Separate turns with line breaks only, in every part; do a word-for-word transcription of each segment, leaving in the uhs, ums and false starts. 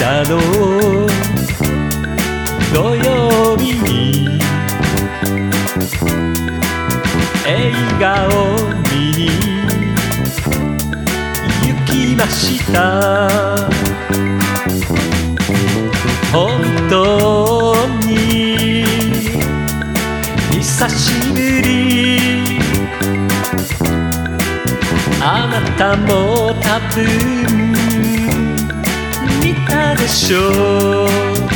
夜の土曜日に映画を見に行きました。本当に久しぶり。あなたも多分見たでしょう。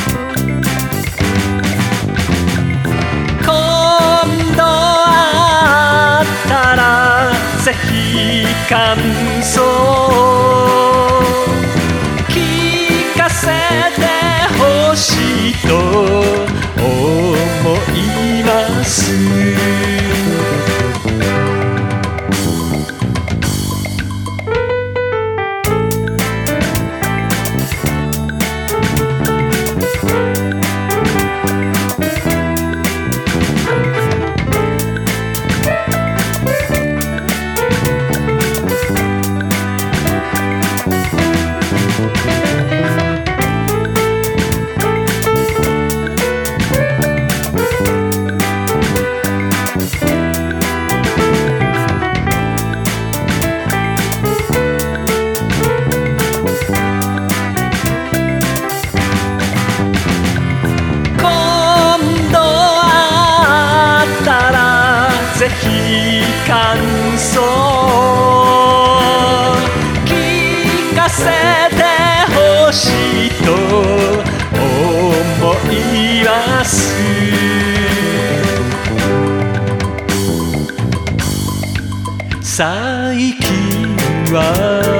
今度会ったらぜひ感想聞かせてほしいと思います。ぜひ感想聞かせてほしいと思います。最近は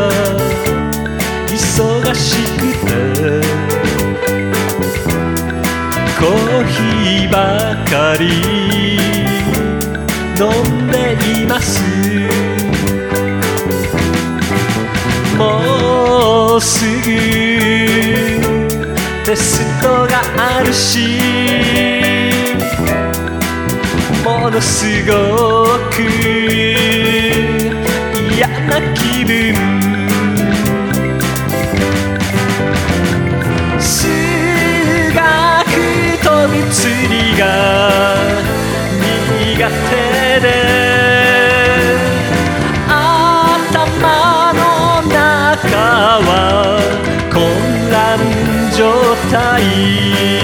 忙しくてコーヒーばかり飲んでいます。もうすぐテストがあるし、ものすごく嫌な気分。数学と物理が苦手で頭の中は混乱状態。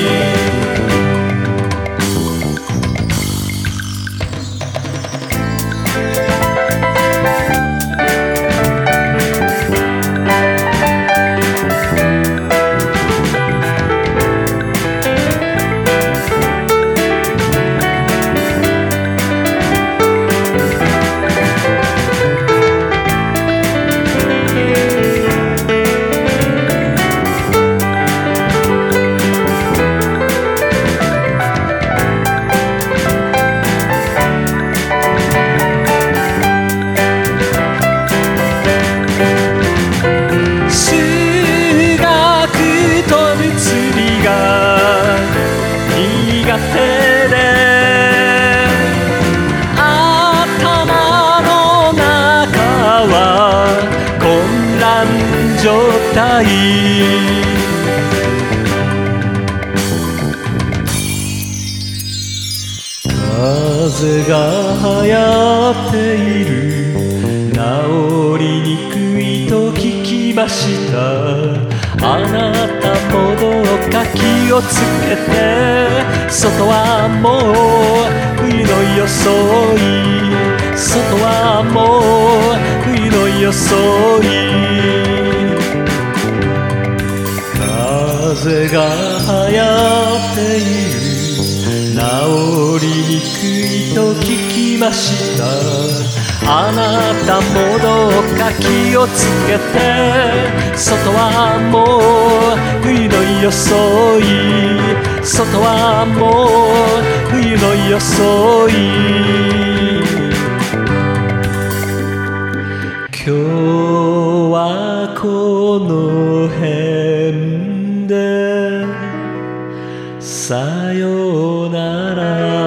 苦手で頭の中は混乱状態。風が流行っている、治りにくいと聞きました。あなたもどうか気をつけて。外はもう冬の装い、外はもう冬の装い。風が流行っている、治りにくいと聞きました。あなたもどうか気をつけて。外はもう冬の装い、外はもう冬の装い。今日はこの辺でさようなら。